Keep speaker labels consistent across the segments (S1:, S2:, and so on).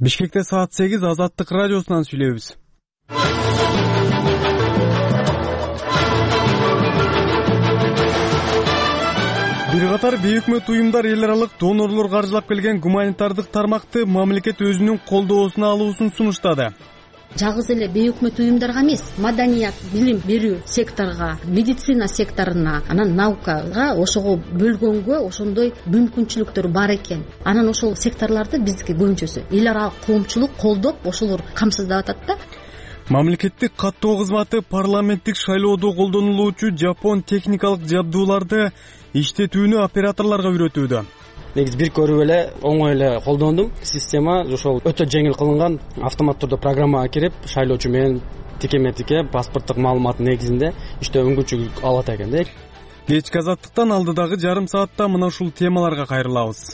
S1: Бишкекте саат 8 Азаттык радиосунан сүйлөйбүз. Бир катар бейөкмөт уюмдар эл аралык донорлор каржылап келген гуманитардык тармакты мамлекет өзүнүн колдоосуна алуусун сунуштады.
S2: Жалгыз эле бейөкмөт уюмдарга эмес, маданият, билим берүү секторуна, медицина секторуна, анан наукага ошого бөлгөнгө ошондой мүмкүнчүлүктөр бар экен. Анан ошол секторлорду биздики көбүнчөсү эл аралык коомчулук колдоп, ошолор камсыздап атат да.
S1: Мамлекеттик каттоо кызматы парламенттик шайлоодо колдонулуучу жапон техникалык жабдууларды иштетүүнү операторлорго үйрөтүүдө.
S3: Негизи бир көрүп эле оңой эле колдондум. Система ошол өтө жеңил кылынган, автомат түрдө программага кирип, шайлоочу менен тикеме-тике паспорттук маалымат негизинде иштөө мүмкүнчүлүк алат экен да.
S1: Кечки Азаттыктан алдыдагы жарым саатта мына ушул темаларга кайрылабыз.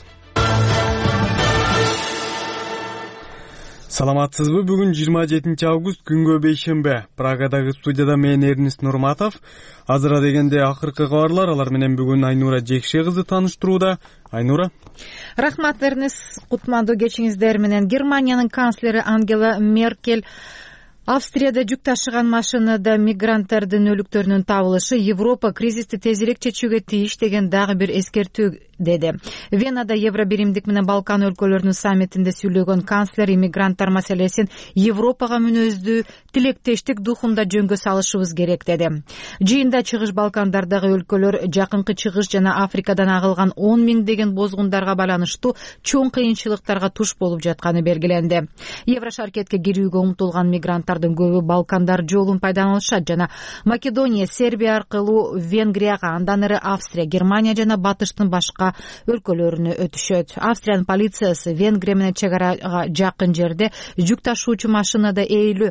S1: Саламатсызбы? Бүгүн 27 август, күнгө бейшембе. Прагадагы студияда мен Эрнест Нурматов. Азыра дегенде акыркы кабарлар, алар менен бүгүн Айнура Жекше кызы тааныштырууда. Айнура.
S4: Рахмат, Эрнест. Кутмандуу кечиңиздер менен. Германиянын канцлери Ангела Меркель Австрияда жүк ташыган машинада мигранттардын өлүктөрүнүн табылышы Европа кризисти тезирээк чечүүгө тийиш деген дагы бир эскертүү деди. Венада Евробиримдик менен Балкан өлкөлөрүнүн саммитинде сүйлөгөн канцлер иммигранттар маселесин Европага мүнөздүү тилектештик духунда жөнгө салышыбыз керек деди. Жыйында Чыгыш Балкандардагы өлкөлөр жакынкы Чыгыш жана Африкадан агылган 10 миңдеген бозгундарга байланыштуу чоң кыйынчылыктарга туш болуп жатканы белгиленди. Еврошаркетке кирүүгө умтулган мигранттардын көбү Балкандар жолун пайдаланышат жана Македония, Сербия аркылуу Венгрияга, андан ары Австрия, Германия жана батыштын башка өлкөлөрүнө өтүшөт. Австриянын полициясы Венгрия менен чек арага жакын жерде жүк ташуучу машинада 20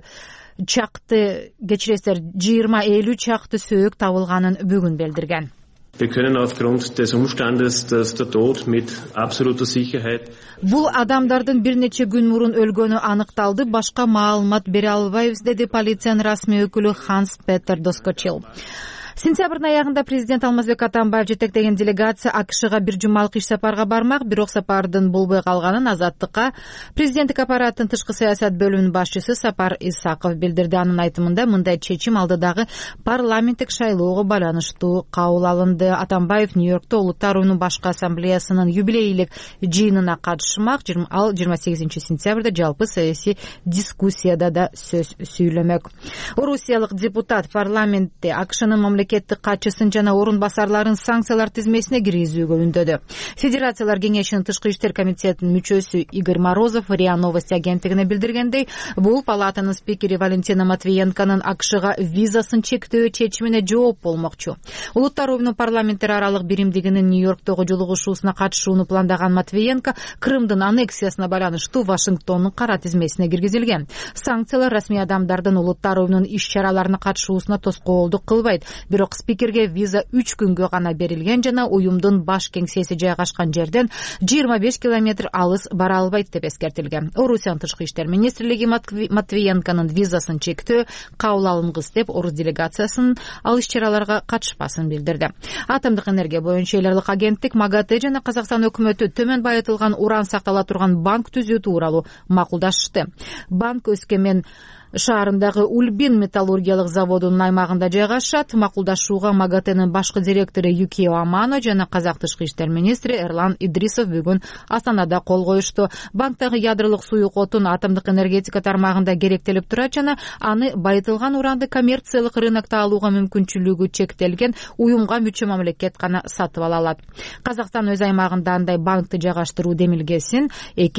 S4: чакты сөөк табылганын бүгүн билдирген.
S5: Wir können aufgrund des Umstandes, dass der Tod mit absoluter Sicherheit
S4: Бул адамдардын бир нече күн мурун өлгөнү аныкталды, башка маалымат бере албайбыз, деди полициянын расмий өкүлү Ханс Петер Доскочил. Сентябрдын аягында президент Алмазбек Атамбаев жетектеген делегация АКШга бир жумалык иш сапарга бармак, бирок сапардын болбой калганын Азаттыкка президенттик аппараттын тышкы саясат бөлүмүнүн башчысы Сапар Исаков билдирди. Анын айтымында мындай чечим алдыдагы парламенттик шайлоого байланыштуу кабыл алынды. Атамбаев Нью-Йоркто Улуттар уюмунун башкы ассамблеясынын юбилейлик жыйынына катышмак. Ал 28 сентябрда жалпы саясий дискуссияда да сөз сүйлөмөк. Орусиялык депутат парламентте АКШнын мамлекеттик катчысын жана орун басарларын санкциялар тизмесине киргизүүгө үндөдү. Федерациялар кеңешинин тышкы иштер комитетинин мүчөсү Игорь Морозов РИА Новости агенттигине билдиргендей, бул палатанын спикери Валентина Матвиенконун АКШга визасын чектөө чечимине жооп болмокчу. Улуттар уюмунун парламенттер аралык биримдигинин Нью-Йорктогу жолугушуусуна катышууну пландаган Матвиенко Крымдын аннексиясына байланыштуу Вашингтондун кара тизмесине киргизилген. Санкциялар расмий адамдардын улуттар уюмунун иш-чараларына катышуусуна тоскоолдук кылбайт. Бирок спикерге виза 3 күнгө гана берилген жана уюмдун баш кеңсеси жайгашкан жерден 25 километр алыс бара албайт деп эскертилген. Орусиянын тышкы иштер министрлиги Матвиенконун визасын чектөө кабыл алынгыс деп орус делегациясынын ал иш-чараларга катышпасын билдирди. Атомдук энергия боюнча эл аралык агенттик МАГАТЭ жана Казакстан өкмөтү төмөн байытылган уран сактала турган банк түзүү тууралуу макулдашты. Банк Өскемен шаарындагы Ульбин металлургиялык заводунун аймагында жайгашат. Макулдашууга МАГАТЭнин башкы директору Юкио Амано жана Казак тышкы иштер министри Эрлан Идрисов бүгүн Астанада кол коюшту. Банктагы ядролук суюк отун атомдук энергетика тармагында керектелип турат жана аны байытылган уранды коммерциялык рынокто алууга мүмкүнчүлүгү чектелген уюмга мүчө мамлекет гана сатып ала алат. Казакстан өз аймагында андай банкты жайгаштыруу демилгесин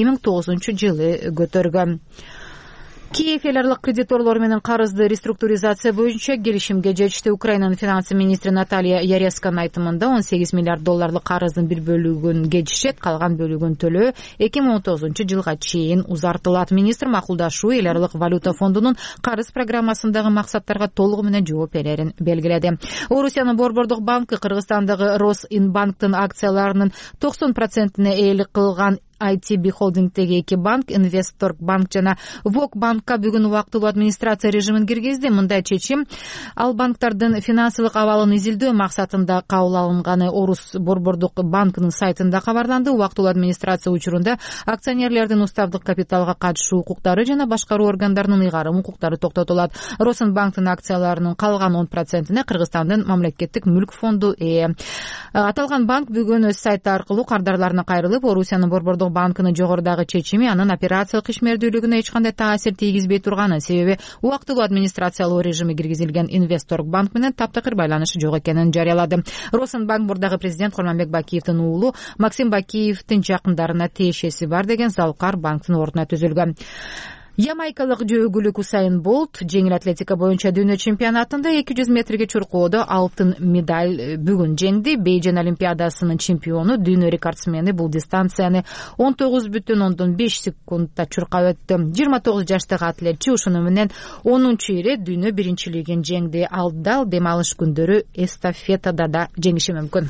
S4: 2009-жылы көтөргөн. Киев эл аралык кредиторлор менен карызды реструктуризация боюнча келишимге жетишти. Украинанын финансы министри Наталья Яресканын айтымында 18 миллиард долларлык карыздын бир бөлүгүн кечишет, калган бөлүгүн төлөө 2019-жылга чейин узартылат. Министр макулдашуу эл аралык валюта фондунун карыз программасындагы максаттарга толугу менен жооп берерин белгиледи. Орусиянын Борбордук банкы Кыргызстандагы Росинбанктын акцияларынын 90%-не ээлик кылган ITB холдингдеги 2 банк, Инвестторг банк жана Вок банкка бүгүн убактылуу администрация режимин киргизди. Мындай чечим ал банктардын финансылык абалын изилдөө максатында кабыл алынганы Орус борбордук банкынын сайтында кабарланды. Убактылуу администрация учурунда акционерлердин уставдык капиталга катышуу укуктары жана башкаруу органдарынын ыйгарым укуктары токтотулат. Росенбанктын акцияларынын калган 10%-не Кыргызстандын мамлекеттик мүлк фонду ээ. Аталган банк бүгүн өз сайты аркылуу кардарларына кайрылып, Орусиянын борбордук банкынын жогорудагы чечими анын операциялык ишмердүүлүгүнө эч кандай таасир тийгизбей турганын, себеби убактылуу администрациялоо режими киргизилген Инвестторг банк менен таптакыр байланышы жок экенин жарыялады. Росенбанк мурдагы президент Курманбек Бакиевдин уулу Максим Бакиевдин жакындарына тиешеси бар деген Залкар банктын ордуна түзүлгөн. Ямайкалык жөөгүлүк Усайн Болт жеңил атлетика боюнча дүйнө чемпионатында 200 метрге чуркоодо алтын медаль бүгүн жеңди. Бейжин олимпиадасынын чемпиону, дүйнө рекордсмени бул дистанцияны 19,5 секундда чуркап өттү. 29 жаштагы атлетчи ушуну менен 10-ирет дүйнө биринчилигин жеңди. Ал дал дем алыш күндөрү эстафетада да жеңиши мүмкүн.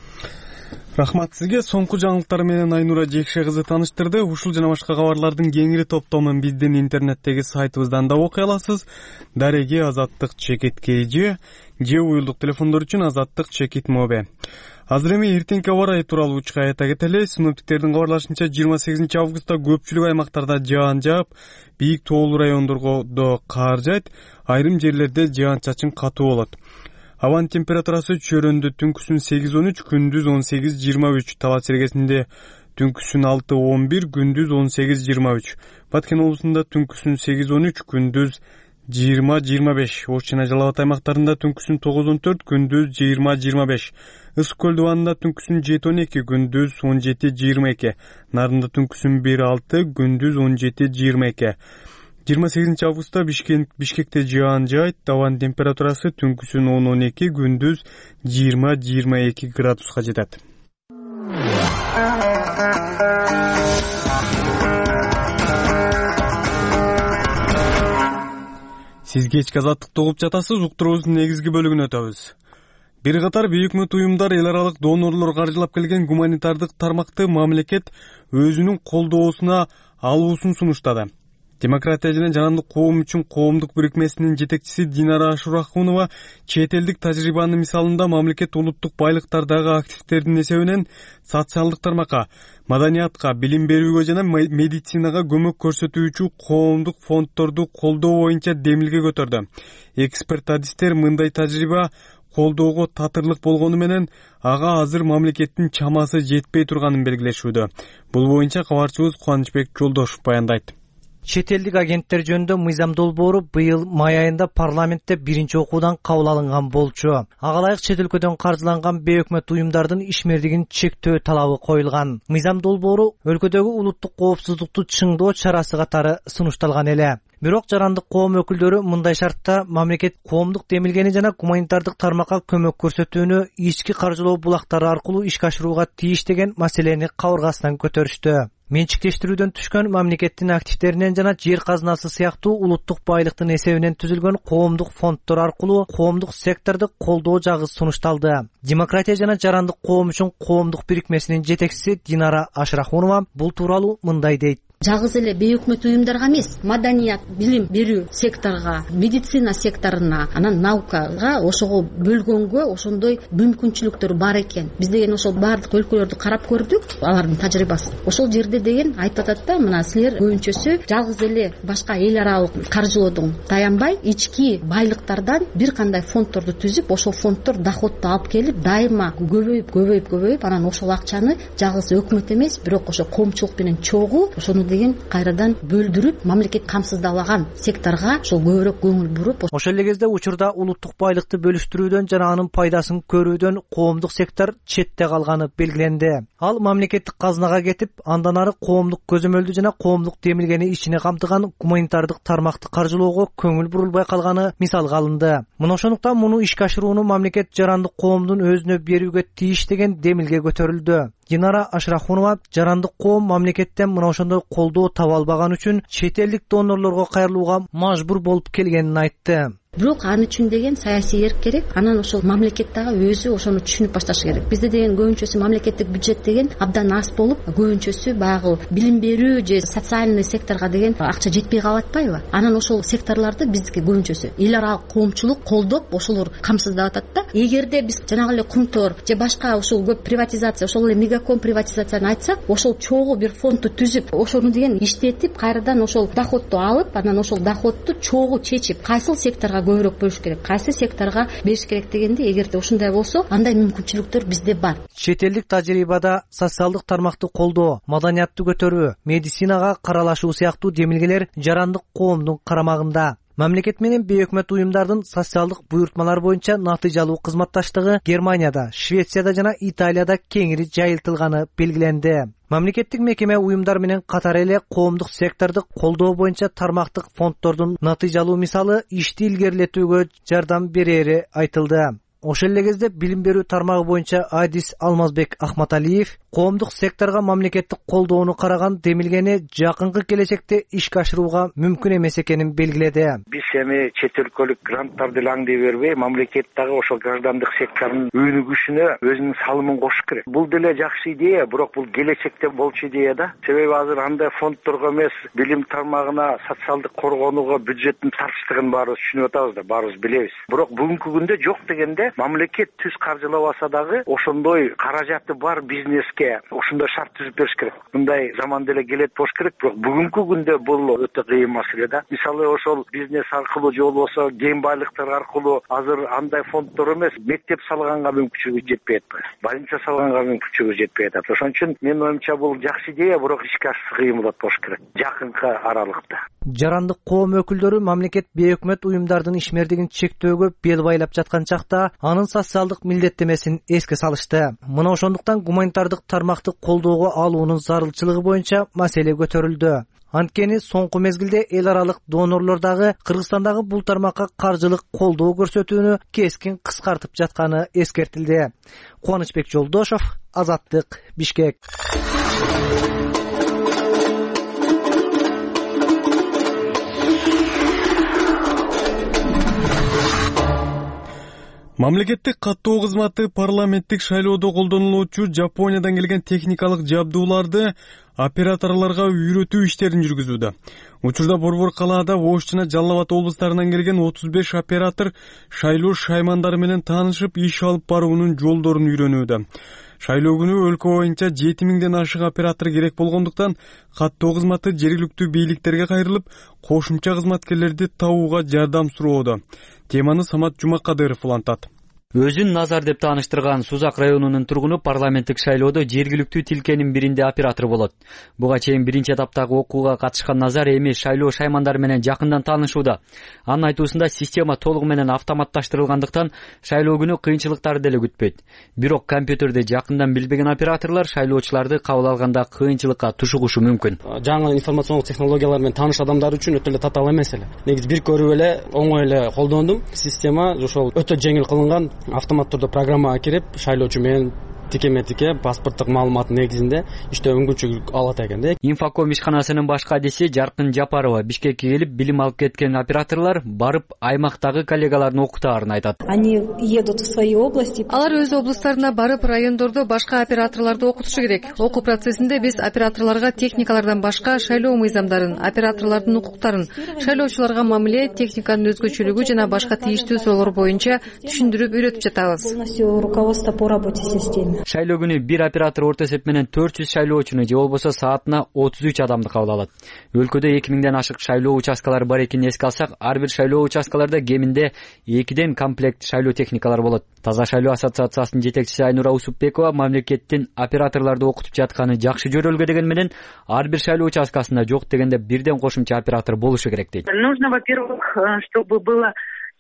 S1: Рахмат сизге. Соңку жаңылыктар менен Айнура Жекше кызы тааныштырды. Ушул жана башка кабарлардын кеңири топтомун биздин интернеттеги сайтыбыздан да окуй аласыз. Дареги Азаттык Чекит КЖ же уюлдук телефондор үчүн Азаттык Чекит Мобе. Азыр эми эртеңки аба ырайы тууралуу учка айта кетели. Синоптиктердин кабарлашынча 28 августта көпчүлүк аймактарда жаан жаап, бийик тоолуу райондордо кар жаайт, айрым жерлерде жаан-чачын катуу болот. Абанын температурасы чөйрөндө түнкүсүн 8-13, күндүз 18-23, Талас Сергесинде түнкүсүн 6-11, күндүз 18-23. Баткен облусунда түнкүсүн 8-13, күндүз 20-25. Ош жана Жалал Абад аймактарында түнкүсүн 9-14, күндүз 20-25. Ысык көл дубанында түнкүсүн 7-12, күндүз 17-22. Нарында түнкүсүн 1-6, күндүз 17-22. 28 августта Бишкекте жаан жаайт, абанын температурасы түнкүсүн 10-12, күндүз 20-22 градуска жетет. Сиз кечки азаттыкты угуп жатасыз. Уктуруубуздун негизги бөлүгүнө өтөбүз. Бир катар бейик өкмөт уюмдар эл аралык донорлор каржылап келген гуманитардык тармакты мамлекет өзүнүн колдоосуна алуусун сунуштады. Демократия жана жарандык коом үчүн коомдук бирикмесинин жетекчиси Динара Ашурахунова чет элдик тажрыйбанын мисалында мамлекет улуттук байлыктардагы активдердин эсебинен социалдык тармакка, маданиятка, билим берүүгө жана медицинага көмөк көрсөтүүчү коомдук фонддорду колдоо боюнча демилге көтөрдү. Эксперт адистер мындай тажрыйба колдоого татырлык болгону менен ага азыр мамлекеттин чамасы жетпей турганын белгилешүүдө. Бул боюнча кабарчыбыз Кубанычбек Жолдошов баяндайт.
S6: Чет элдик агенттер жөнүндө мыйзам долбоору быйыл май айында парламентте биринчи окуудан кабыл алынган болчу. Ага ылайык чет өлкөдөн каржыланган бейөкмөт уюмдардын ишмердигин чектөө талабы коюлган. Мыйзам долбоору өлкөдөгү улуттук коопсуздукту чыңдоо чарасы катары сунушталган эле. Бирок жарандык коом өкүлдөрү мындай шартта мамлекет коомдук демилгени жана гуманитардык тармакка көмөк көрсөтүүнү ички каржылоо булактары аркылуу ишке ашырууга тийиш деген маселени кабыргасынан көтөрүштү. Менчиктештирүүдөн түшкөн мамлекеттин активдеринен жана жер казынасы сыяктуу улуттук байлыктын эсебинен түзүлгөн коомдук фонддор аркылуу коомдук секторду колдоо жагы сунушталды. Демократия жана жарандык коом үчүн коомдук бирикмесинин жетекчиси Динара Ашрахунова бул тууралуу мындай дейт.
S2: Жалгыз эле бейөкмөт уюмдарга эмес, маданият, билим берүү секторго, медицина секторуна, анан наукага ошого бөлгөнгө ошондой мүмкүнчүлүктөр бар экен. Биз деген ошол баардык өлкөлөрдү карап көрдүк, алардын тажрыйбасы. Ошол жерде деген айтып атат да, мына силер көбүнчөсү жалгыз эле башка эл аралык каржылоодон таянбай, ички байлыктардан бир кандай фонддорду түзүп, ошол фонддор доходду алып келип, дайыма көбөйүп, анан ошол акчаны жалгыз өкмөт эмес, бирок ошо коомчулук менен чогуу ошону деген кайрадан бөлдүрүп, мамлекет камсыздалаган секторго ошол көбүрөөк көңүл буруп.
S6: Ошол эле кезде учурда улуттук байлыкты бөлүштүрүүдөн жана анын пайдасын көрүүдөн коомдук сектор четте калганы белгиленди. Ал мамлекеттик казынага кетип, андан ары коомдук көзөмөлдү жана коомдук демилгени ичине камтыган гуманитардык тармакты каржылоого көңүл бурулбай калганы мисалга алынды. Мына ошондуктан муну ишке ашырууну мамлекет жарандык коомдун өзүнө берүүгө тийиш деген демилге көтөрүлдү. Динара Ашрахунова жарандык коом мамлекеттен мына ошондой колдоо таба албаган үчүн чет элдик донорлорго кайрылууга мажбур болуп келгенин айтты.
S2: Бирок аны үчүн деген саясий эрк керек. Анан ошол мамлекет дагы өзү ошону түшүнүп башташы керек. Бизде деген көбүнчөсү мамлекеттик бюджет деген абдан аз болуп, көбүнчөсү баягы билим берүү же социальный секторго деген акча жетпей калып атпайбы? Анан ошол секторлорду биздики көбүнчөсү эл аралык коомчулук колдоп, ошолор камсыздап атат да. Эгерде биз жанагы эле Кумтор же башка ушул көп приватизация, ошол эле мегаком приватизацияны айтсак, ошол чогуу бир фондду түзүп, ошону деген иштетип, кайрадан ошол доходду алып, анан ошол доходду чогуу чечип, кайсыл секторго көбүрөөк бөлүш керек, кайсы секторго бериш керек дегенде, эгерде ушундай болсо, андай мүмкүнчүлүктөр бизде бар.
S6: Чет элдик тажрыйбада социалдык тармакты колдоо, маданиятты көтөрүү, медицинага каралашуу сыяктуу демилгелер жарандык коомдун карамагында. Мамлекет менен бейөкмөт уюмдардын социалдык буйртмалар боюнча натыйжалуу кызматташтыгы Германияда, Швецияда жана Италияда кеңири жайылтылганы белгиленди. Мамлекеттик мекеме уюмдар менен катар эле коомдук секторду колдоо боюнча тармактык фонддордун натыйжалуу мисалы ишти илгерилетүүгө жардам берери айтылды. Ошол эле кезде билим берүү тармагы боюнча Адис Алмазбек Ахматалиев коомдук секторго мамлекеттик колдоону караган демилгени жакынкы келечекте ишке ашырууга мүмкүн эмес экенин белгиледи.
S7: Биз эми чет өлкөлүк гранттарды аңдый бербей, мамлекет дагы ошол граждандык сектордун өнүгүшүнө өзүнүн салымын кошуш керек. Бул деле жакшы идея, бирок бул келечекте болчу идея да. Себеби азыр андай фонддорго эмес, билим тармагына, социалдык коргонууга бюджеттин тартыштыгын баарыбыз түшүнүп атабыз да, баарыбыз билебиз. Бирок бүгүнкү күндө жок дегенде мамлекет түз каржылабаса дагы ошондой каражаты бар бизнеске ошондой шарт түзүп бериш керек. Мындай заман деле келет болуш керек, бирок бүгүнкү күндө бул өтө кыйын маселе да. Мисалы ошол бизнес аркылуу же болбосо кем байлыктар аркылуу азыр андай фонддор эмес, мектеп салганга мүмкүнчүлүгү жетпей атпайбы, больница салганга мүмкүнчүлүгү жетпей атат. Ошон үчүн менин оюмча бул жакшы идея, бирок ишке ашышы кыйын болот болуш керек жакынкы аралыкта.
S6: Жарандык коом өкүлдөрү мамлекет бейөкмөт уюмдардын ишмердигин чектөөгө бел байлап жаткан чакта анын социалдык милдеттемесин эске салышты. Мына ошондуктан гуманитардык тармакты колдоого алуунун зарылчылыгы боюнча маселе көтөрүлдү. Анткени соңку мезгилде эл аралык донорлор дагы Кыргызстандагы бул тармакка каржылык колдоо көрсөтүүнү кескин кыскартып жатканы эскертилди. Кубанычбек Жолдошов, Азаттык, Бишкек.
S1: Мамлекеттик каттоо кызматы парламенттик шайлоодо колдонулуучу Жапониядан келген техникалык жабдууларды операторлорго үйрөтүү иштерин жүргүзүүдө. Учурда Борбор калаада Ош жана Жалал Абад облустарынан келген 35 оператор шайлоо шаймандары менен таанышып, иш алып баруунун жолдорун үйрөнүүдө. Шайлоо күнү өлкө боюнча 7000ден ашык оператор керек болгондуктан каттоо кызматы жергиликтүү бийликтерге кайрылып, кошумча кызматкерлерди табууга жардам суроодо. Теманы Самат Жумакадыров улантат.
S8: Өзүн Назар деп тааныштырган Сузак районунун тургуну парламенттик шайлоодо жергиликтүү тилкенин биринде оператор болот. Буга чейин биринчи этаптагы окууга катышкан Назар эми шайлоо шаймандары менен жакындан таанышууда. Анын айтуусунда система толугу менен автоматташтырылгандыктан шайлоо күнү кыйынчылыктарды деле күтпөйт. Бирок компьютерди жакындан билбеген операторлор шайлоочуларды кабыл алганда кыйынчылыкка тушугушу мүмкүн.
S3: Жаңы информациондук технологиялар менен тааныш адамдар үчүн өтө эле татаал эмес эле. Негизи бир көрүп эле оңой эле колдондум. Система ошол өтө жеңил кылынган. Автомат түрдө программага кирип, шайлоочу менен тикеме-тике паспорттук маалымат негизинде иштөө мүмкүнчүлүк алат экен да.
S8: Инфоком ишканасынын башкы адиси Жаркын Жапарова Бишкекке келип билим алып кеткен операторлор барып аймактагы коллегаларын окутаарын айтат.
S9: Они едут в свои области.
S10: Алар өз облустарына барып, райондордо башка операторлорду окутушу керек. Окуу процессинде биз операторлорго техникалардан башка шайлоо мыйзамдарын, операторлордун укуктарын, шайлоочуларга мамиле, техниканын өзгөчөлүгү жана башка тийиштүү суроолор боюнча түшүндүрүп үйрөтүп жатабыз.
S9: Полностью руководство по работе с системой.
S8: Шайлоо күнү бир оператор орто эсеп менен 400 шайлоочуну же болбосо саатына 33 адамды кабыл алат. Өлкөдө 2000ден ашык шайлоо участкалары бар экенин эске алсак, ар бир шайлоо участкаларда кеминде 2ден комплект шайлоо техникалары болот. Таза шайлоо ассоциациясынын жетекчиси Айнура Усупбекова мамлекеттин операторлорду окутуп жатканы жакшы жөрөлгө деген менен ар бир шайлоо участкасында жок дегенде бирден кошумча оператор болушу керек дейт.
S11: Нужно, во-первых, чтобы было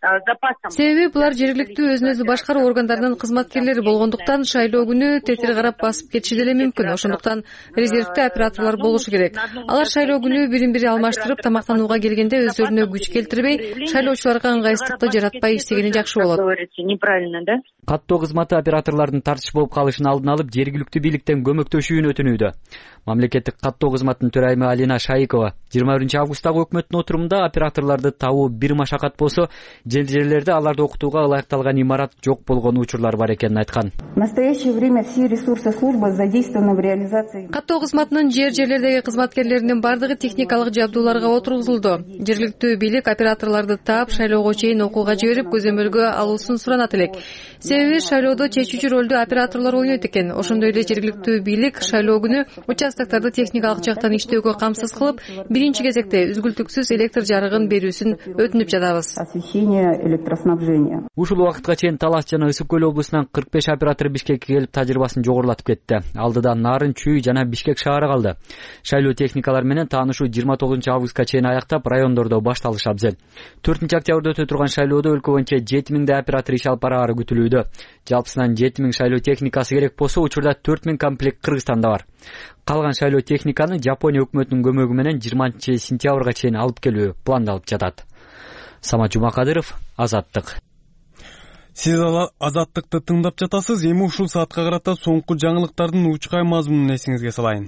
S10: Себеби булар жергиликтүү өзүн өзү башкаруу органдарынын кызматкерлери болгондуктан шайлоо күнү тетир карап басып кетиши деле мүмкүн. Ошондуктан резервдүү операторлор болушу керек. Алар шайлоо күнү бирин-бири алмаштырып тамактанууга келгенде өздөрүнө күч келтирбей, шайлоочуларга ыңгайсыздыкты жаратпай иштегени жакшы болот.
S11: Неправильно, да?
S8: Каттоо кызматы операторлордун тартыш болуп калышын алдын алып, жергиликтүү бийликтен көмөктөшүүнү өтүнүүдө. Мамлекеттик каттоо кызматынын төрайымы Алина Шайыкова 21-августтагы өкмөттүн отурумунда операторлорду табуу бир машакат болсо, жерлерде аларды окутууга ылайыкталган имарат жок болгон учурлар бар экенин айткан.
S9: В настоящее время все ресурсы службы задействованы в реализации.
S10: Каттоо кызматынын жерлердеги кызматкерлеринин бардыгы техникалык жабдууларга отургузулду. Жергиликтүү бийлик операторлорду таап, шайлоого чейин окууга жиберип, көзөмөлгө алуусун суранат элек. Себеби шайлоодо чечүүчү ролду операторлор ойнойт экен. Ошондой эле жергиликтүү бийлик шайлоо күнү участокторду техникалык жактан иштөөгө камсыз кылып, биринчи кезекте үзгүлтүксүз электр жарыгын берүүсүн өтүнүп жатабыз.
S9: Освещение, электроснабжение.
S8: Ушул убакытка чейин Талас жана Ысык көл облусунан 45 оператор Бишкекке келип тажрыйбасын жогорулатып кетти. Алдыда Нарын, Чүй жана Бишкек шаары калды. Шайлоо техникалар менен таанышуу 29-августка чейин аяктап, райондордо башталышы абзел. 4-октябрда өтө турган шайлоодо өлкө боюнча 7000 оператор иш алып бараары күтүлүүдө. Жалпысынан 7000 шайлоо техникасы керек болсо, учурда 4000 комплект Кыргызстанда бар. Калган шайлоо техниканы Жапония өкмөтүнүн көмөгү менен 20-сентябрга чейин алып келүү пландалып жатат. Самат Жумакадыров, Азаттык.
S1: Сиз Азаттыкты тыңдап жатасыз. Эми ушул саатка карата соңку жаңылыктардын учкай мазмунун эсиңизге салайын.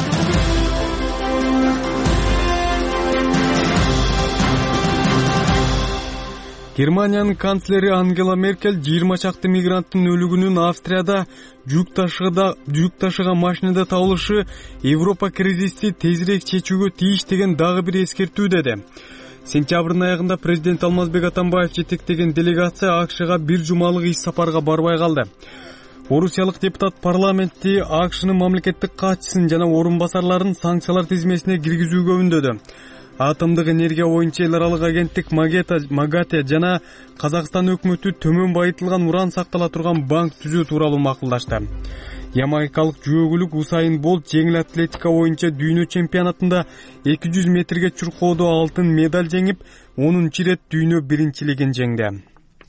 S1: Германиянын канцлери Ангела Меркель 20 чакты мигранттын өлүгүнүн Австрияда жүк ташыган машинада табылышы Европа кризисти тезирээк чечүүгө тийиш деген дагы бир эскертүү деди. Сентябрдын аягында президент Алмазбек Атамбаев жетектеген делегация АКШга бир жумалык иш сапарга барбай калды. Орусиялык депутат парламентти АКШнын мамлекеттик катчысын жана орун басарларын санкциялар тизмесине киргизүүгө үндөдү. Атомдук энергия боюнча эл аралык агенттик МАГАТЭ жана Казакстан өкмөтү төмөн байытылган уран сактала турган банк түзүү тууралуу макулдашты. Ямайкалык жөөгүлүк Усайн Болт жеңил атлетика боюнча дүйнө чемпионатында 200 метрге чуркоодо алтын медаль жеңип, 10-чы ирет дүйнө биринчилигин жеңди.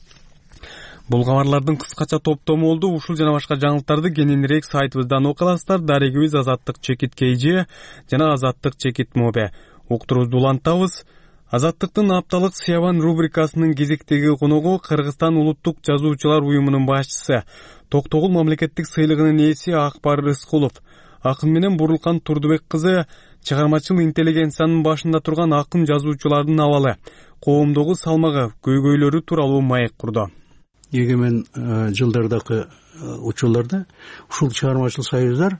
S1: Бул кабарлардын кыскача топтому болду. Ушул жана башка жаңылыктарды кененирээк сайтыбыздан окуй аласыздар. Дарегибиз azattik.kj жана azattik.mobe. Уктурубузду улантабыз. Азаттыктын апталык Сиябан рубрикасынын кезектеги коногу Кыргызстан улуттук жазуучулар уюмунун башчысы, Токтогул мамлекеттик сыйлыгынын ээси Акбар Рыскулов. Акын менен Бурулкан Турдубек кызы чыгармачыл интеллигенциянын башында турган акын жазуучулардын абалы, коомдогу салмагы, көйгөйлөрү тууралуу маек курду.
S12: Егемен жылдардагы учурларда ушул чыгармачыл союздар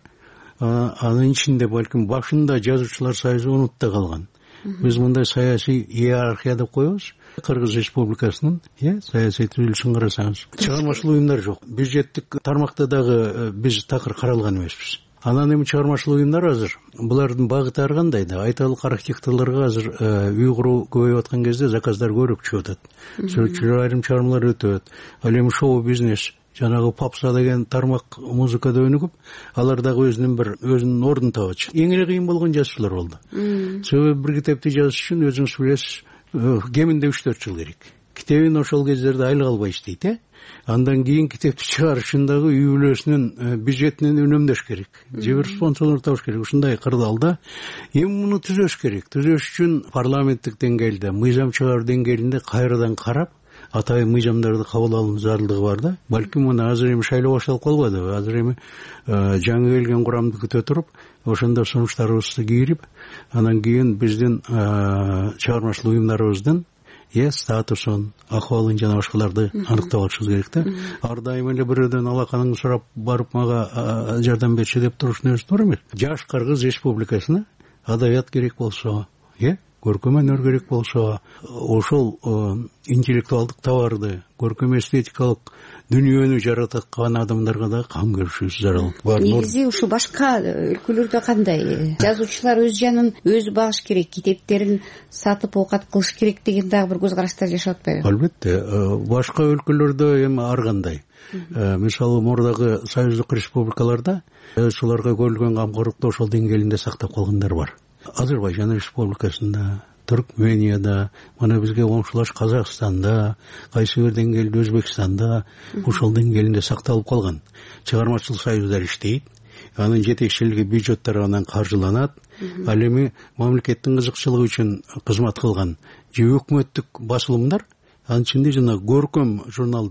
S12: анын ичинде балким башында жазуучулар союзу унутта калган. Биз мындай саясий иерархия деп коебуз. Кыргыз Республикасынын саясий түзүлүшүн карасаңыз, чыгармачыл уюмдар жок. Бюджеттик тармакта дагы биз такыр каралган эмеспиз. Анан эми чыгармачыл уюмдар азыр булардын багыты ар кандай да, айталык архитекторлорго азыр үй куруу көбөйүп аткан кезде заказдар көбүрөөк чыгып атат. Сүрөтчүлөр айрым чыгармалар өтөт. Ал эми шоу бизнес жанагы попса деген тармак музыкада өнүгүп, алар дагы өзүнүн ордун табачы. Эң эле кыйын болгон жазуучулар болду. Себеби бир китепти жазыш үчүн өзүңүз билесиз, кеминде 3-4 жыл керек. Китебин ошол кездерде айлык албай иштейт, Андан кийин китепти чыгарыш үчүн дагы үй бүлөсүнүн бюджетинен үнөмдөш керек. Же бир спонсорлор табыш керек. Ушундай кырдаалда эми муну түзөш керек. Түзөш үчүн парламенттик деңгээлде, мыйзам чыгаруу деңгээлинде кайрадан карап, атайын мыйзамдарды кабыл алуу зарылдыгы бар да. Балким мына азыр эми шайлоо башталып калбадыбы? Азыр эми жаңы келген курамды күтө туруп, ошондо сунуштарыбызды кийирип, анан кийин биздин чыгармачыл уюмдарыбыздын статусун, акыбалын жана башкаларды аныктап алышыбыз керек да. Ар дайым эле бирөөдөн алаканыңды сурап барып мага жардам берчи деп турушун өзү туура эмес. Жаш Кыргыз Республикасына адабият керек болсо, көркөм өнөр керек болсо, ошол интеллектуалдык товарды, көркөм эстетикалык дүнүйөнү жараткан адамдарга да кам көрүшүбүз зарыл.
S2: Негизи ушу башка өлкөлөрдө кандай? Жазуучулар өз жанын өзү багыш керек, китептерин сатып оокат кылыш керек деген дагы бир көз караштар жашап атпайбы?
S12: Албетте, башка өлкөлөрдө эми ар кандай. Мисалы, мурдагы союздук республикаларда жазуучуларга көрүлгөн камкорлукту ошол деңгээлинде сактап калгандар бар. Азербайжан Республикасында, Түркменияда, мына бизге коңшулаш Казакстанда, кайсы бир деңгээлде Өзбекстанда ушул деңгээлинде сакталып калган. Чыгармачыл союздар иштейт, анын жетекчилиги бюджет тарабынан каржыланат. Ал эми мамлекеттин кызыкчылыгы үчүн кызмат кылган же өкмөттүк басылымдар, анын ичинде жана көркөм журналдар,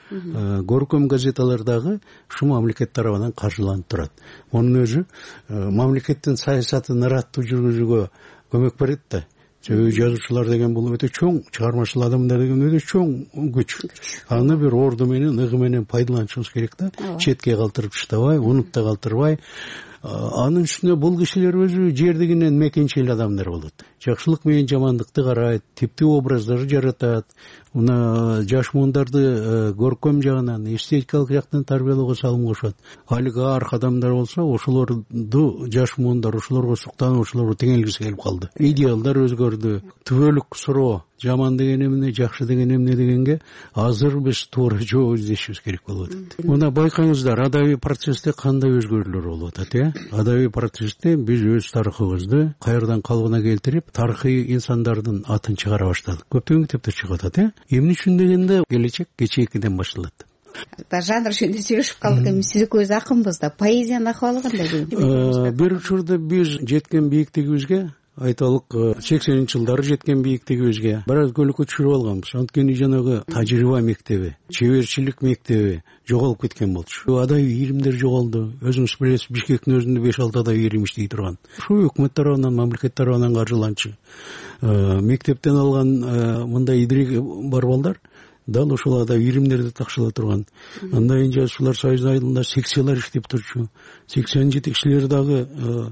S12: көркөм газеталар дагы ушу мамлекет тарабынан каржыланып турат. Мунун өзү мамлекеттин саясатын ыраттуу жүргүзүүгө көмөк берет да. Себеби жазуучулар деген бул өтө чоң, чыгармачыл адамдар деген өтө чоң күч. Аны бир орду менен, ыгы менен пайдаланышыбыз керек да. Четке калтырып таштабай, унутта калтырбай. Анын үстүнө бул кишилер өзү жердигинен мекенчил адамдар болот. Жакшылык менен жамандыкты карайт, типтүү образдар жаратат. Мына жаш муундарды көркөм жагынан, эстетикалык жактан тарбиялоого салым кошот. Алиги арк адамдар болсо, ошолорду жаш муундар ошолорго суктанып, ошолорго теңелгиси келип калды. Идеалдар өзгөрдү. Түбөлүк суроо, жаман деген эмне, жакшы деген эмне дегенге азыр биз туура жооп издешибиз керек болуп атат. Мына байкаңыздар, адабий процессте кандай өзгөрүүлөр болуп атат, Адабий процессте биз өз тарыхыбызды кайрадан калыбына келтирип, тарыхый инсандардын атын чыгара баштадык. Көптөгөн китептер чыгып атат, Эмне үчүн дегенде келечек кечээкиден башталат.
S2: Жанр жөнүндө сүйлөшүп калдык эми, сиз экөөбүз акынбыз да. Поэзиянын акыбалы кандай?
S12: Бир учурда биз жеткен бийиктигибизге, айталык 80-жылдары жеткен бийиктигибизге бир аз көлөкө түшүрүп алганбыз. Анткени жанагы тажрыйба мектеби, чеберчилик мектеби жоголуп кеткен болчу. Адабий илимдер жоголду. Өзүңүз билесиз, Бишкектин өзүндө 5-6 адабий илим иштей турган. Ушу өкмөт тарабынан, мамлекет тарабынан каржыланчу. Мектептен алган мындай идиреги бар балдар дал ошол адабий илимдерди такшыла турган. Андан кийин жазуучулар союзунун айылында секциялар иштеп турчу. Секциянын жетекчилери дагы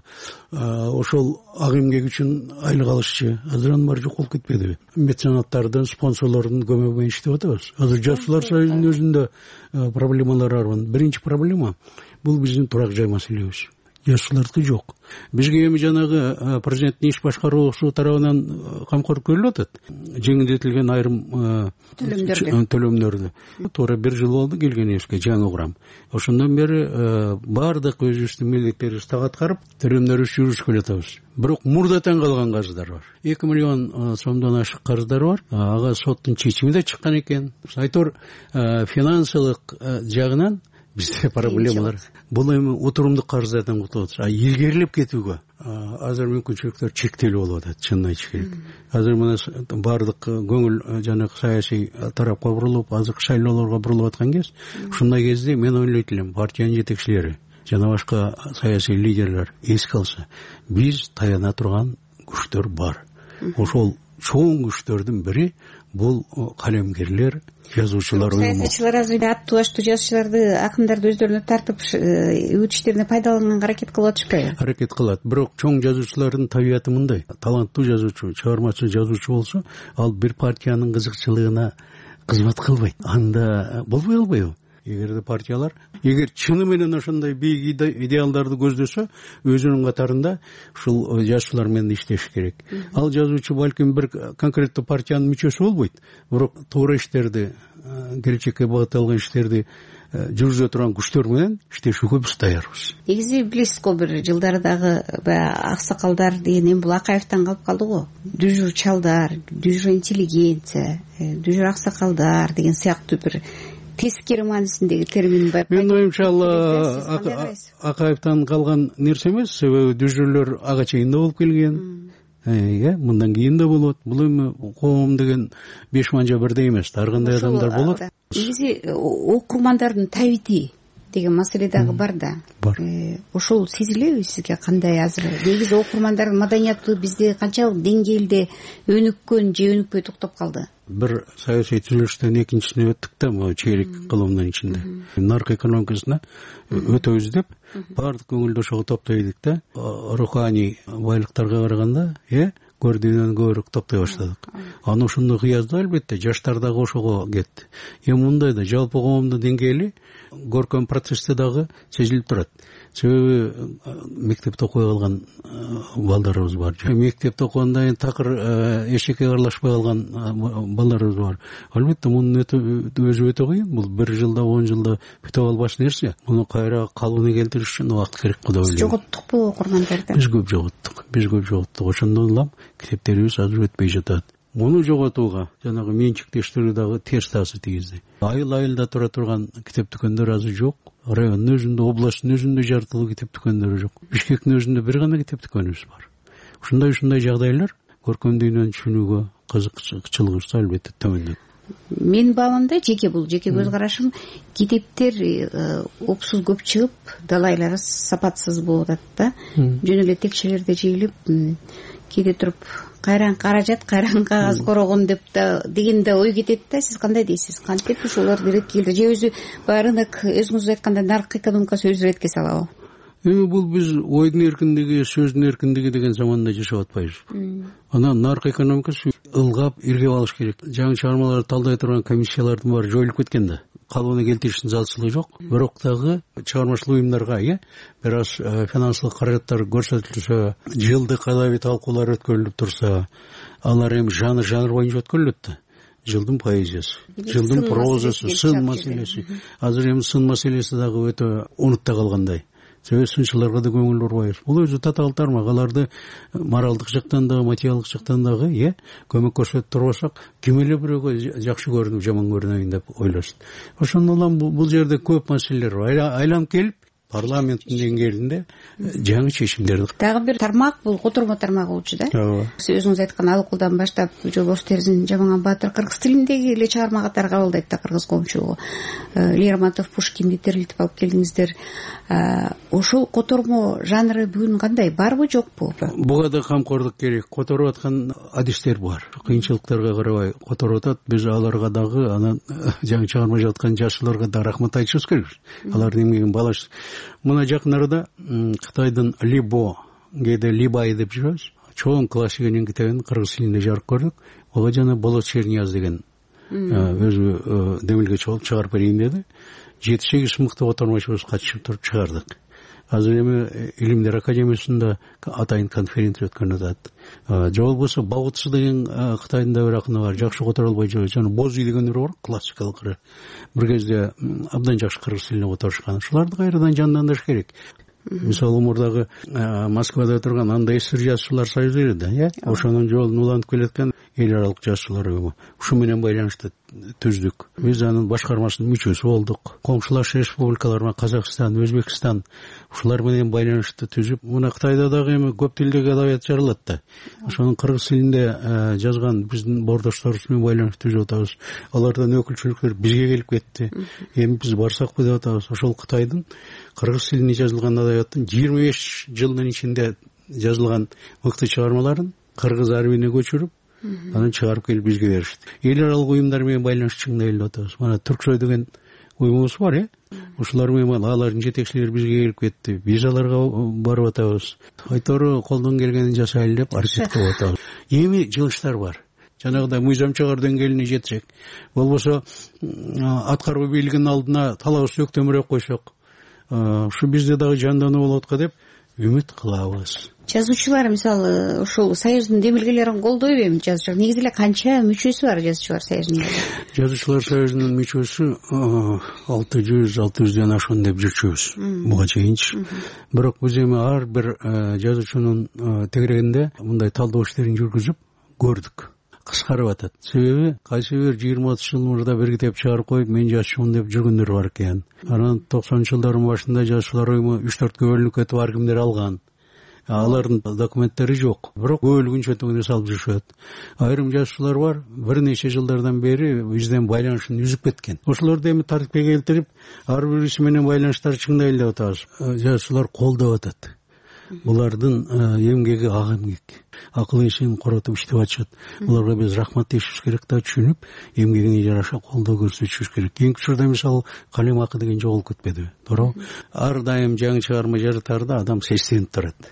S12: ошол ак эмгек үчүн айлык алышчу. Азыр анын баары жок болуп кетпедиби? Меценаттардын, спонсорлордун көмөгү менен иштеп атабыз. Азыр жазуучулар союзунун өзүндө проблемалар бар. Биринчи проблема бул биздин турак жай маселебиз. Жазуучулардыкы жок. Бизге эми жанагы президенттин иш башкаруусу тарабынан камкордук көрүлүп атат. Жеңилдетилген айрым төлөмдөрдү. Туура 1 жыл болду келгенибизге, жаңы курам. Ошондон бери баардык өзүбүздүн милдеттерибизди так аткарып, төлөмдөрүбүздү жүргүзүп келатабыз. Бирок мурдатан калган карыздар бар. 2 миллион сомдон ашык карыздар бар. Ага соттун чечими да чыккан экен. Айтор финансылык жагынан бизде проблемалар. Бул эми отурумдук карыздардан кутулуп атабыз. Илгерилеп кетүүгө азыр мүмкүнчүлүктөр чектелүү болуп атат, чынын айтыш керек. Азыр мына баардык көңүл жанагы саясий тарапка бурулуп, азыр шайлоолорго бурулуп аткан кез, ушундай кезде мен ойлойт элем, партиянын жетекчилери жана башка саясий лидерлер эске алса, биз таяна турган күчтөр бар. Ошол чоң күчтөрдүн бири бул калемгерлер, жазуучулар уюму.
S2: Саясатчылар азыр аттуу баштуу жазуучуларды, акындарды өздөрүнө тартып, үгүт иштерине пайдаланганга аракет кылып атышпайбы?
S12: Аракет кылат. Бирок чоң жазуучулардын табияты мындай. Таланттуу жазуучу, чыгармачы жазуучу болсо, ал бир партиянын кызыкчылыгына кызмат кылбайт. Анда болбой калбайбы? Эгерде партиялар, эгер чыны менен ошондой бийик идеалдарды көздөсө, өзүнүн катарында ушул жазуучулар менен иштеш керек. Ал жазуучу балким бир конкреттүү партиянын мүчөсү болбойт, бирок туура иштерди, келечекке багытталган иштерди жүргүзө турган күчтөр менен иштешүүгө биз даярбыз.
S2: Негизи билесиз го, бир жылдары дагы аксакалдар деген эми бул Акаевтан калып калды го. Дүжүр чалдар, дүжүр интеллигенция, дүжүр аксакалдар деген сыяктуу бир тескери маанисиндеги термин бар.
S12: Мен оюмча Акаевтан калган нерсе эмес, себеби дүжүрлөр ага чейин да болуп келген. Мындан кийин да болот. Бул эми коом деген 5 манжа бирдей эмес, ар кандай адамдар болот.
S2: Негизи окурмандардын табити деген маселе дагы бар да. Ошол сезилеби сизге кандай азыр? Негизи окурмандардын маданияты бизде канчалык деңгээлде өнүккөн же өнүкпөй токтоп калды?
S12: Бир саясий түзүлүштөн экинчисине өттүк да, могу чейлик кылымдын ичинде. Нарк экономикасына өтөбүз деп баардык көңүлдү ошого топтой элдик да. Руханий байлыктарга караганда, көр дүйнөнү көбүрөөк топтой баштадык. Аны ошондой кыязда албетте жаштар дагы ошого кетти. Эми мындай да жалпы коомдун деңгээли көркөм процессте дагы сезилип турат. Себеби мектепте окуй калган балдарыбыз бар. Мектепте окугандан кийин такыр эшекке аралашпай калган балдарыбыз бар. Албетте мунун өзү өтө кыйын. Бул 1 жылда, 10 жылда бүтө албаш нерсе. Муну кайра калыбына келтириш үчүн убакыт керек го деп ойлойм.
S2: Жоготтукпу окурмандарды?
S12: Биз көп жоготтук. Ошондон улам китептерибиз азыр өтпөй жатат. Муну жоготууга жанагы менчиктештирүү дагы терс таасир тийгизди. Айыл-айылда тура турган китеп дүкөндөр азыр жок. Райондун өзүндө, областтын өзүндө жартылуу китеп дүкөндөрү жок. Бишкектин өзүндө бир гана китеп дүкөнүбүз бар. Ушундай жагдайлар көркөм дүйнөнү түшүнүүгө кызыкчылыгыбызды албетте төмөндөт.
S13: Менин баамда бул жеке көз карашым, китептер опсуз көп чыгып, далайлары сапатсыз болуп атат да. Жөн эле текшелерде жыйылып, кээде туруп кайран каражат, кайран кагаз корогон деп деген да ой кетет да. Сиз кандай дейсиз? Кантип ушулар иретке келди? Же өзү рынок өзүңүз айткандай нарык экономикасы өзү иретке салабы?
S12: Бул биз ойдун эркиндиги, сөздүн эркиндиги деген заманда жашап атпайбыз. Анан нарык экономикасы ылгап иргеп алыш керек. Жаңы чыгармаларды талдай турган комиссиялардын баары жоюлуп кеткен да. Калыбына келтиришин залчылыгы жок. Бирок дагы чыгармачыл уюмдарга бир аз финансылык каражаттар көрсөтүлсө, жылдык кадайбый талкуулар өткөрүлүп турса, алар эми жанр боюнча өткөрүлөт да. Жылдын поэзиясы, жылдын прозасы, сын маселеси. Азыр эми сын маселеси дагы өтө унутта калгандай. Себеби сынчыларга да көңүл бурбайбыз. Бул өзү татаал тармак. Аларды моралдык жактан дагы, материалдык жактан дагы көмөк көрсөтүп турбасак, ким эле бирөөгө жакшы көрүнүп, жаман көрүнөйүн деп ойлосын. Ошондон улам бул жерде көп маселелер бар. Айланып келип, парламенттин деңгээлинде жаңы чечимдерди.
S13: Дагы бир тармак бул котормо тармагы болчу да. Сиз өзүңүз айткан Алыкулдан баштап Жолбош Терзин, Жаманган Баатыр кыргыз тилиндеги эле чыгарма катары кабылдайт да кыргыз коомчулугу. Лермонтов, Пушкинди терилтип алып келдиңиздер. Ошол котормо жанры бүгүн кандай? Барбы, жокпу?
S12: Буга да камкордук керек. Которуп аткан адистер бар. Кыйынчылыктарга карабай которуп атат. Биз аларга дагы анан жаңы чыгарма жаткан жашчыларга да рахмат айтышыбыз керек. Алардын эмгегин баалаш. Мына жакын арада Кытайдын Либо, кээде Либай деп жүрөбүз. Чоң классигинин китебин кыргыз тилинде жарык көрдүк. Ага жана Болот Чернияз деген өзү демилге чогулуп чыгарып берейин деди. 7-8 мыкты котормочубуз катышып туруп чыгардык. Азыр эми Илимдер академиясында атайын конференция өткөн атат. Же болбосо Баутсы деген Кытайдын да бир акыны бар, жакшы которо албай жүрөт. Жана Бози дегендер бар, классикалык ыры. Бир кезде абдан жакшы кыргыз тилине которушкан. Ушуларды кайрадан жандандырыш керек. Мисалы мурдагы Москвада турган андай эсир жазуучулар союзу да, ошонун жолун улантып келаткан эл аралык жазуучулар уюму. Ушу менен байланышты түздүк. Биз анын башкармасынын мүчөсү болдук. Коңшулаш республикалар, Казакстан, Өзбекстан ушулар менен байланышты түзүп, мына Кытайда дагы эми көп тилдеги адабият жаралат да. Ошонун кыргыз тилинде жазган биздин бордошторубуз менен байланышты түзүп атабыз. Алардан өкүлчүлүктөр бизге келип кетти. Эми биз барсакпы деп атабыз. Ошол Кытайдын кыргыз тилине жазылган адабияттын 25 жылдын ичинде жазылган мыкты чыгармаларын кыргыз арабине көчүрүп, анан чыгарып келип бизге беришти. Эл аралык уюмдар менен байланыш чыңдайлап атабыз. Мана Түрксой деген уюмубуз бар, ушулар менен алардын жетекчилери бизге келип кетти. Биз аларга барып атабыз. Айтору колдон келгенин жасайлы деп аракет кылып атабыз. Эми жылыштар бар. Жанагыдай мыйзам чыгар деңгээлине жетсек, болбосо аткаруу бийлигинин алдына талабыбызды өктөмүрөөк койсок, ушу бизде дагы жандануу болот го деп үмүт кылабыз.
S13: Жазуучулар мисалы ушул союздун демилгелерин колдойбу эми жазуучулар? Негизи эле канча мүчөсү бар жазуучулар союзунун?
S12: Жазуучулар союзунун мүчөсү 600-600ден ашкан деп жүрчүбүз. Буга чейинчи. Бирок биз эми ар бир жазуучунун тегерегинде мындай талдоо иштерин жүргүзүп көрдүк. Кыскарып атат. Себеби кайсы бир 20-30 жыл мурда бир китеп чыгарып коюп, мен жазчумун деп жүргөндөр бар экен. Анан 90-жылдардын башында жазуучулар уюму 3-4 бөлүнүп кетип ар кимдер алган. Алардын документтери жок. Бирок бөлүгүнчө төгүнө салып жүрүшөт. Айрым жазуучулар бар, бир нече жылдардан бери бизден байланышын үзүп кеткен. Ошолорду эми тартипке келтирип, ар бириси менен байланыштарды чыңдайлы деп атабыз. Жазуучулар колдоп атат. Булардын эмгеги ак эмгек. Акыл эсин коротуп иштеп атышат. Буларга биз рахмат дешибиз керек да, түшүнүп, эмгегине жараша колдоо көрсөтүшүбүз керек. Кийинки учурда мисалы калем акы деген жоголуп кетпедиби? Туура. Ар дайым жаңы чыгарма жаратарда адам сестенип турат.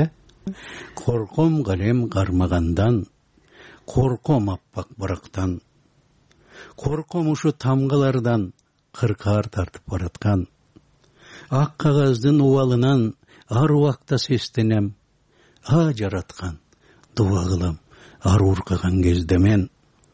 S12: Корком калем кармагандан, корком аппак барактан, корком ушу тамгалардан кыркаар тартып бараткан. Ак кагаздын убалынан ар убакта сестенем, жараткан, дуа кылам, ар уркаган кезде мен.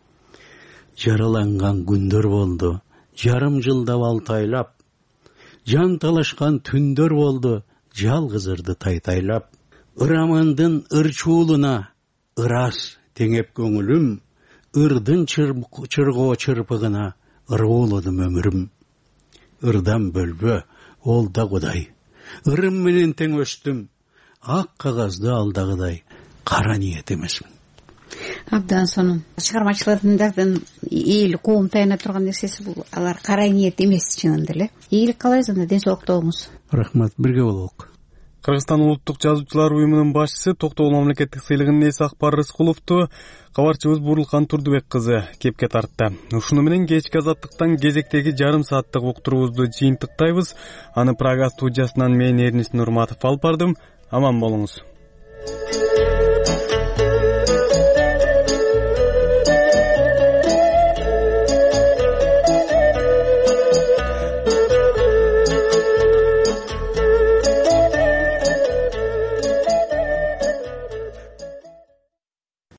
S12: Жараланган күндөр болду, жарым жылдап алтайлап, жан талашкан түндөр болду, жалгыз ырды тайтайлап. Ырамандын ырчуулуна ырас теңеп көңүлүм, ырдын чыргоо чырпыгына ыруулудум өмүрүм. Ырдан бөлбө, ол да Кудай. Ырым менен тең өстүм, ак кагазды алдагыдай кара ниет эмесмин.
S13: абдан сонун чыгармачылардын эл коом таяна турган нерсеси бул алар кара ниет эмес чынында эле. Ийгилик каалайбыз, анда ден соолуктуңуз.
S12: Рахмат, бирге бололук.
S1: Кыргызстан улуттук жазуучулар уюмунун башчысы Токтогул мамлекеттик сыйлыгынын ээси Акбар Рыскуловду кабарчыбыз Буурулкан Турдубек кызы кепке тартты. Ушуну менен кечки азаттыктан кезектеги жарым сааттык уктуруубузду жыйынтыктайбыз. Аны Прага студиясынан мен Эрнис Нурматов алып бардым. Аман болуңуз.